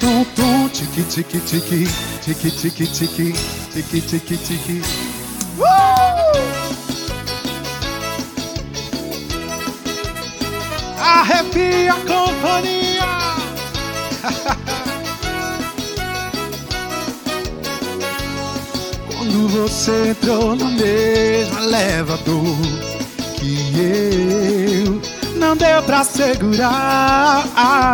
tum, tum, tique, tique, tique, tique, tique, tique, tique, tique, tique. Arrepia a companhia. Quando você entrou no mesmo elevador que eu, não deu pra segurar.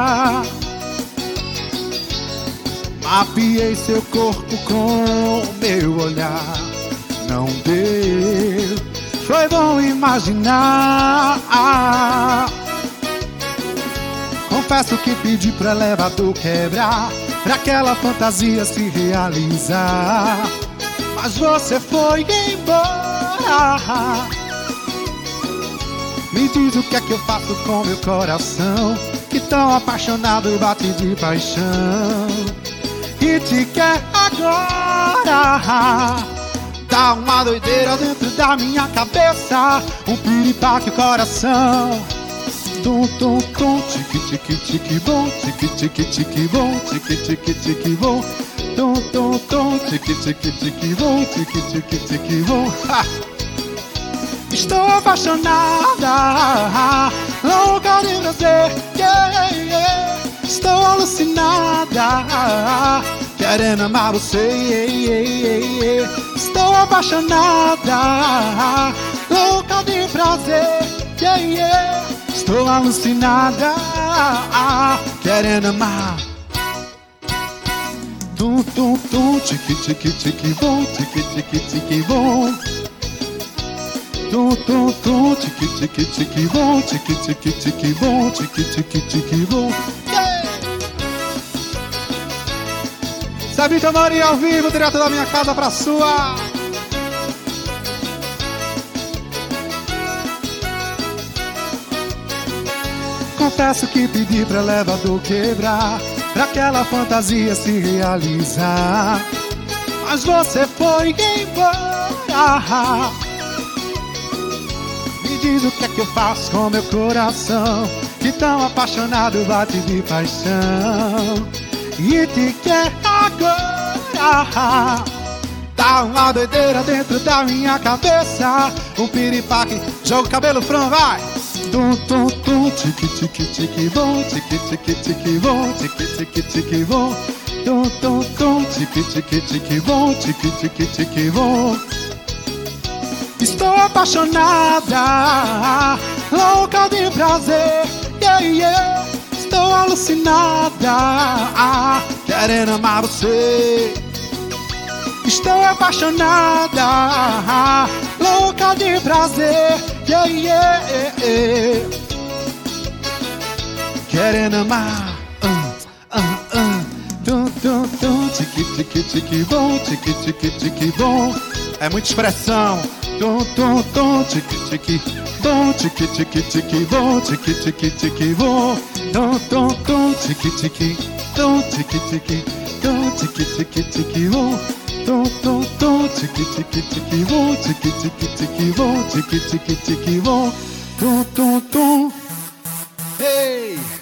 Mapeei seu corpo com o meu olhar. Não deu, foi bom imaginar. Confesso que pedi pro elevador quebrar, pra aquela fantasia se realizar. Mas você foi embora. Me diz o que é que eu faço com meu coração, que tão apaixonado bate de paixão e te quer agora. Dá uma doideira dentro da minha cabeça, um piripaque o coração. Tum, tum, tum, tique, tique, tique, bom, tique, tique, tique, bom, tique, tique, tique, bom. Tum, tum, tum, tique, tique, tique, bom, tique, tique, tique, bom. Estou apaixonada, louca de prazer, yeah, yeah. Estou alucinada, querendo amar você, yeah, yeah, yeah. Estou apaixonada, louca de prazer, yeah, yeah. Estou alucinada, querendo amar. Tum, tum, tum, tique, tique, tique, bom, tique, tique, tique, bom. Tum, tum, tum, tique, tique, tique, bom, tique, tique, tique, bom, tique, tique, tique, bom. Zé Vitor Maria ao vivo, direto da minha casa pra sua. Confesso que pedi pro elevador quebrar, pra aquela fantasia se realizar. Mas você foi embora. Me diz o que é que eu faço com meu coração, que tão apaixonado bate de paixão e te quer agora. Dá uma doideira dentro da minha cabeça, um piripaque, joga o cabelo fran, vai. Tum, tum, tum, tique, tique, tique, bom, tique, tique, tique, bom, tique, tique, tique, bom. Tum, tum, tum, tique, tique, tique, bom, tique, tique, tique, bom. Estou apaixonada, louca de prazer, yeah, yeah. Estou alucinada, querendo amar você. Estou apaixonada, louca de prazer, yeah, yeah, yeah. Querendo amar, tum, tum, tum, tique, tique, tique, bom, tique, tique, tique, bom. É muita expressão. Tum, tum, tum, tique, tique, bom, tique, tique, tique, bom, tique, tique, tique, bom. Tum, tum, tum, tique, tique, tum, tique, tique, tum, tique, tique, tique, bom. Tum, tum, tum, tique, tique, tique, bom, tique, tique, tique, bom, tique, tique, tique, bom. Tum, tum, tum. Hey!